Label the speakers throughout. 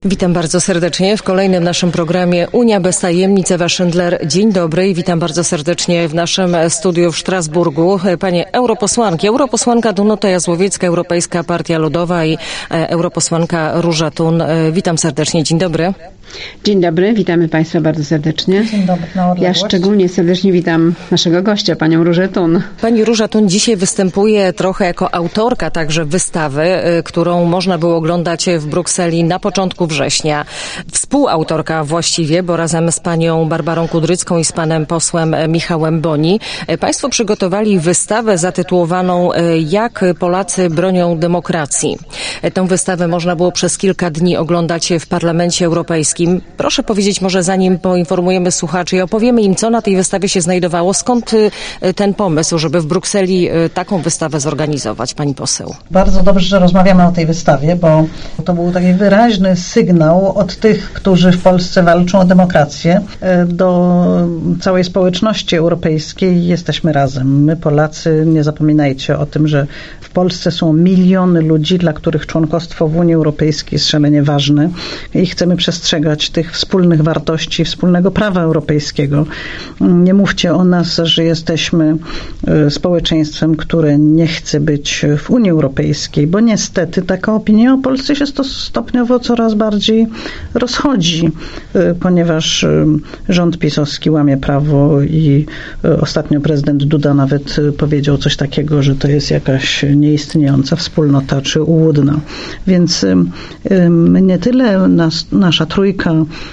Speaker 1: Witam bardzo serdecznie w kolejnym naszym programie Unia bez tajemnic. Ewa Szyndler, dzień dobry i witam bardzo serdecznie w naszym studiu w Strasburgu panie europosłanki. Europosłanka Danuta Jazłowiecka, Europejska Partia Ludowa i europosłanka Róża Thun. Witam serdecznie, dzień dobry.
Speaker 2: Dzień dobry, witamy Państwa bardzo serdecznie.
Speaker 1: Dzień dobry,
Speaker 2: ja szczególnie serdecznie witam naszego gościa, panią Różę Thun.
Speaker 1: Pani Róża Thun dzisiaj występuje trochę jako autorka także wystawy, którą można było oglądać w Brukseli na początku września. Współautorka właściwie, bo razem z panią Barbarą Kudrycką i z panem posłem Michałem Boni państwo przygotowali wystawę zatytułowaną Jak Polacy bronią demokracji. Tę wystawę można było przez kilka dni oglądać w Parlamencie Europejskim. Proszę powiedzieć może, zanim poinformujemy słuchaczy i opowiemy im, co na tej wystawie się znajdowało, skąd ten pomysł, żeby w Brukseli taką wystawę zorganizować, pani poseł?
Speaker 3: Bardzo dobrze, że rozmawiamy o tej wystawie, bo to był taki wyraźny sygnał od tych, którzy w Polsce walczą o demokrację, do całej społeczności europejskiej. Jesteśmy razem. My, Polacy, nie zapominajcie o tym, że w Polsce są miliony ludzi, dla których członkostwo w Unii Europejskiej jest szalenie ważne i chcemy przestrzegać tych wspólnych wartości, wspólnego prawa europejskiego. Nie mówcie o nas, że jesteśmy społeczeństwem, które nie chce być w Unii Europejskiej, bo niestety taka opinia o Polsce się stopniowo coraz bardziej rozchodzi, ponieważ rząd pisowski łamie prawo i ostatnio prezydent Duda nawet powiedział coś takiego, że to jest jakaś nieistniejąca wspólnota czy ułudna. Więc nie tyle nasza trójka,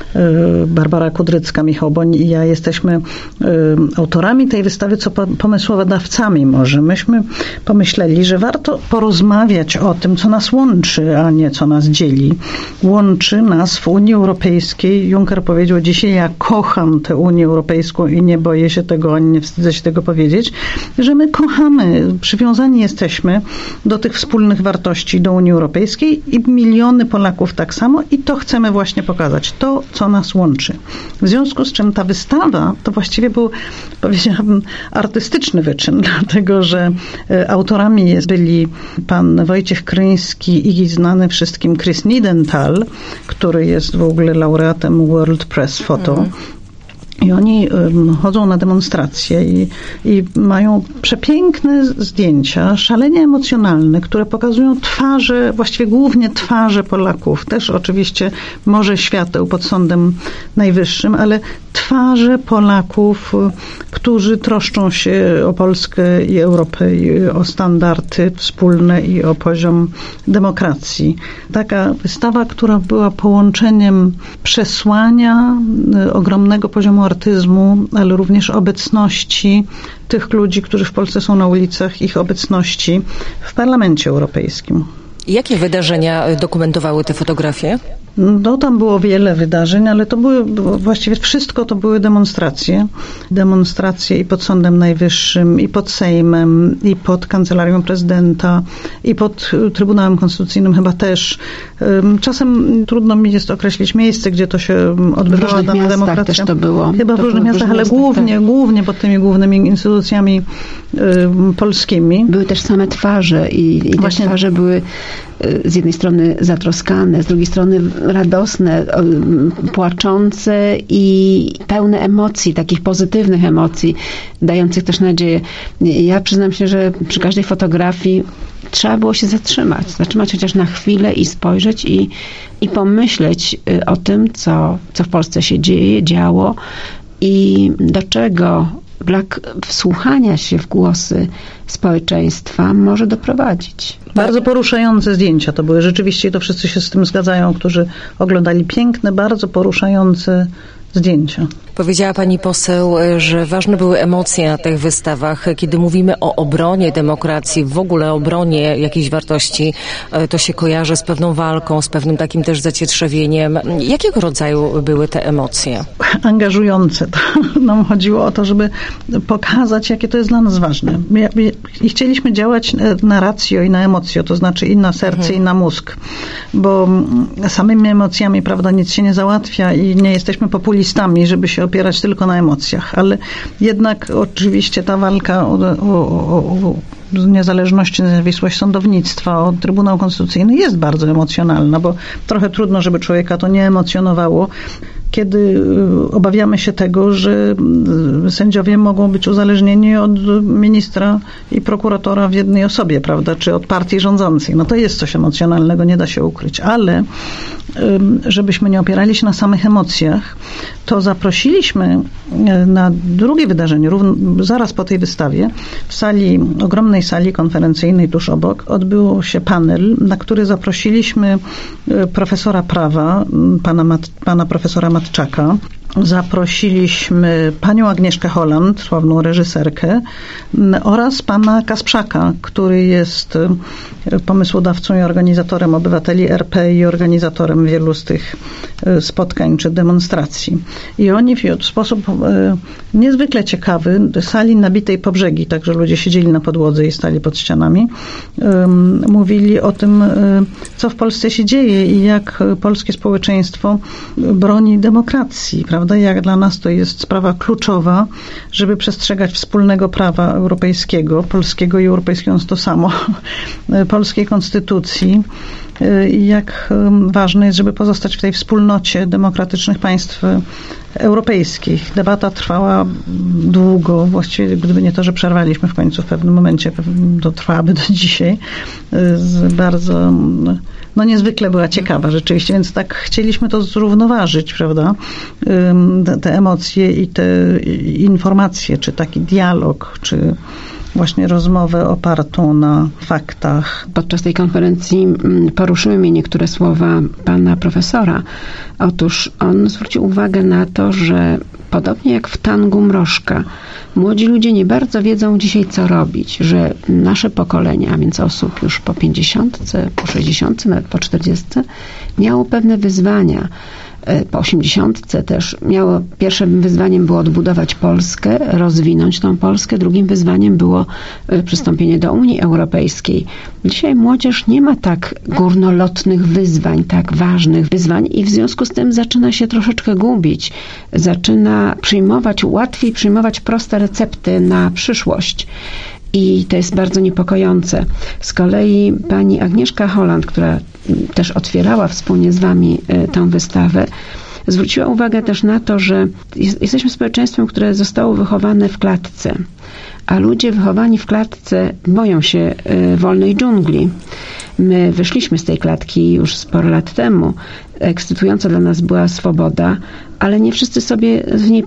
Speaker 3: Barbara Kudrycka, Michał Boni i ja jesteśmy autorami tej wystawy, co pomysłodawcami może. Myśmy pomyśleli, że warto porozmawiać o tym, co nas łączy, a nie co nas dzieli. Łączy nas w Unii Europejskiej. Juncker powiedział dzisiaj, ja kocham tę Unię Europejską i nie boję się tego, ani nie wstydzę się tego powiedzieć, że my kochamy, przywiązani jesteśmy do tych wspólnych wartości, do Unii Europejskiej i miliony Polaków tak samo i to chcemy właśnie pokazać. To, co nas łączy. W związku z czym ta wystawa to właściwie był, powiedziałabym, artystyczny wyczyn, dlatego że autorami byli pan Wojciech Kryński i znany wszystkim Chris Niedenthal, który jest w ogóle laureatem World Press Photo. I oni chodzą na demonstracje i mają przepiękne zdjęcia, szalenie emocjonalne, które pokazują twarze, właściwie głównie twarze Polaków. Też oczywiście morze świateł pod Sądem Najwyższym, ale twarze Polaków, którzy troszczą się o Polskę i Europę, i o standardy wspólne i o poziom demokracji. Taka wystawa, która była połączeniem przesłania ogromnego poziomu artyzmu, ale również obecności tych ludzi, którzy w Polsce są na ulicach, ich obecności w Parlamencie Europejskim.
Speaker 1: Jakie wydarzenia dokumentowały te fotografie?
Speaker 3: No, tam było wiele wydarzeń, ale to były właściwie wszystko to były demonstracje. Demonstracje i pod Sądem Najwyższym, i pod Sejmem, i pod Kancelarią Prezydenta, i pod Trybunałem Konstytucyjnym chyba też. Czasem trudno mi jest określić miejsce, gdzie to się odbywała dana demonstracja.
Speaker 2: Też to było.
Speaker 3: Chyba w różnych miastach, ale głównie pod tymi głównymi instytucjami polskimi.
Speaker 2: Były też same twarze i te twarze były z jednej strony zatroskane, z drugiej strony radosne, płaczące i pełne emocji, takich pozytywnych emocji, dających też nadzieję. Ja przyznam się, że przy każdej fotografii trzeba było się zatrzymać chociaż na chwilę i spojrzeć i pomyśleć o tym, co w Polsce się działo i do czego brak wsłuchania się w głosy społeczeństwa może doprowadzić.
Speaker 3: Bardzo poruszające zdjęcia to były rzeczywiście i to wszyscy się z tym zgadzają, którzy oglądali piękne, bardzo poruszające zdjęcia.
Speaker 1: Powiedziała pani poseł, że ważne były emocje na tych wystawach. Kiedy mówimy o obronie demokracji, w ogóle obronie jakiejś wartości, to się kojarzy z pewną walką, z pewnym takim też zacietrzewieniem. Jakiego rodzaju były te emocje?
Speaker 3: Angażujące. To nam chodziło o to, żeby pokazać, jakie to jest dla nas ważne. I chcieliśmy działać na racjo i na emocjo, to znaczy i na serce, i na mózg. Bo samymi emocjami, prawda, nic się nie załatwia i nie jesteśmy populistami, żeby się opierać tylko na emocjach, ale jednak oczywiście ta walka o niezależność, niezawisłość sądownictwa, Trybunał Konstytucyjny jest bardzo emocjonalna, bo trochę trudno, żeby człowieka to nie emocjonowało, kiedy obawiamy się tego, że sędziowie mogą być uzależnieni od ministra i prokuratora w jednej osobie, prawda, czy od partii rządzącej. No to jest coś emocjonalnego, nie da się ukryć, ale żebyśmy nie opierali się na samych emocjach, to zaprosiliśmy na drugie wydarzenie, zaraz po tej wystawie, w ogromnej sali konferencyjnej tuż obok, odbył się panel, na który zaprosiliśmy profesora prawa, pana profesora Matczaka, zaprosiliśmy panią Agnieszkę Holland, sławną reżyserkę, oraz pana Kasprzaka, który jest pomysłodawcą i organizatorem Obywateli RP i organizatorem wielu z tych spotkań czy demonstracji. I oni w sposób niezwykle ciekawy, sali nabitej po brzegi, także ludzie siedzieli na podłodze i stali pod ścianami, mówili o tym, co w Polsce się dzieje i jak polskie społeczeństwo broni demokracji, prawda? Jak dla nas to jest sprawa kluczowa, żeby przestrzegać wspólnego prawa europejskiego, polskiego i europejskiego to samo, polskiej konstytucji i jak ważne jest, żeby pozostać w tej wspólnocie demokratycznych państw europejskich. Debata trwała długo, właściwie gdyby nie to, że przerwaliśmy w końcu w pewnym momencie, to trwałaby do dzisiaj. Bardzo, niezwykle była ciekawa rzeczywiście, więc tak chcieliśmy to zrównoważyć, prawda? Te emocje i te informacje, czy taki dialog, czy właśnie rozmowę opartą na faktach.
Speaker 2: Podczas tej konferencji poruszyły mnie niektóre słowa pana profesora. Otóż on zwrócił uwagę na to, że podobnie jak w tangu Mrożka, młodzi ludzie nie bardzo wiedzą dzisiaj, co robić, że nasze pokolenie, a więc osób już po 50, po 60, nawet po 40, miało pewne wyzwania. Po 80 też pierwszym wyzwaniem było odbudować Polskę, rozwinąć tą Polskę, drugim wyzwaniem było przystąpienie do Unii Europejskiej. Dzisiaj młodzież nie ma tak górnolotnych wyzwań, tak ważnych wyzwań i w związku z tym zaczyna się troszeczkę gubić. Zaczyna łatwiej przyjmować proste recepty na przyszłość. I to jest bardzo niepokojące. Z kolei pani Agnieszka Holland, która też otwierała wspólnie z wami tę wystawę, zwróciła uwagę też na to, że jesteśmy społeczeństwem, które zostało wychowane w klatce, a ludzie wychowani w klatce boją się wolnej dżungli. My wyszliśmy z tej klatki już sporo lat temu. Ekscytująca dla nas była swoboda, ale nie wszyscy sobie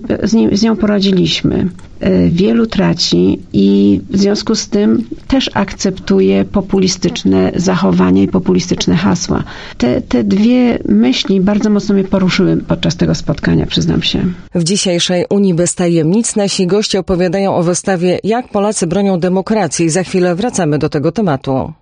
Speaker 2: z nią poradziliśmy. Wielu traci i w związku z tym też akceptuje populistyczne zachowania i populistyczne hasła. Te dwie myśli bardzo mocno mnie poruszyły podczas tego spotkania, przyznam się.
Speaker 1: W dzisiejszej Unii bez tajemnic nasi goście opowiadają o wystawie Jak Polacy bronią demokracji. Za chwilę wracamy do tego tematu.